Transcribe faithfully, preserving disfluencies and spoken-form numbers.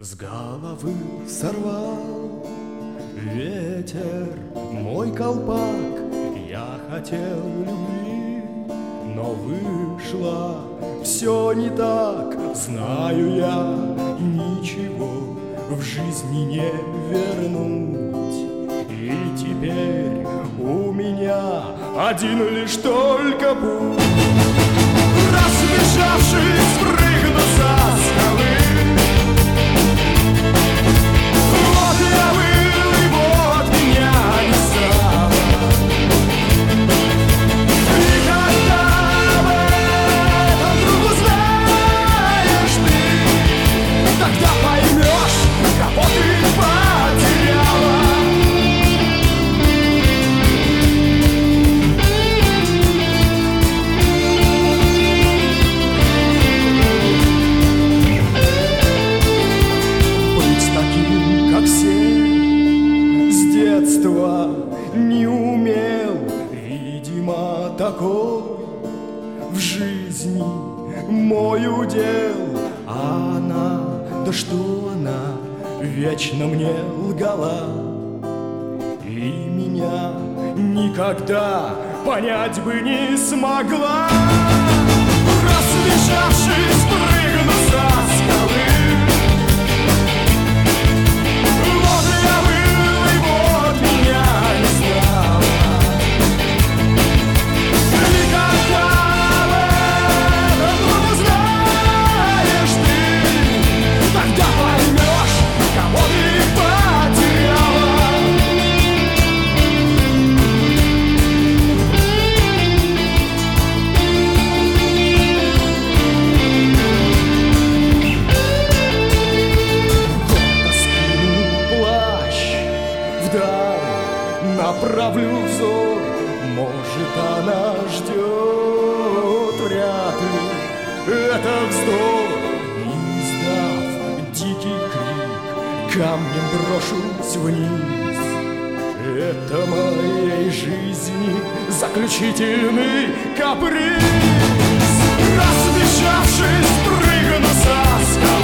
С головы сорвал ветер мой колпак. Я хотел любви, но вышло все не так. Знаю я, ничего в жизни не вернуть. И теперь у меня один лишь только путь. Разбежавшись, прыгну со скалы. Вот я был, и вот меня не стало. И когда об этом вдруг узнаешь ты, тогда поймешь, кого ты потеряла. Не умел, видимо, такой в жизни мой удел. А она, да что она, вечно мне лгала. И меня никогда понять бы не смогла. Разбежавшись, прыгну со скалы. Направлю взор, может, она ждет, вряд ли это вздор. Издав дикий крик, камнем брошусь вниз. Это моей жизни заключительный каприз. Разбежавшись, прыгну со скалы.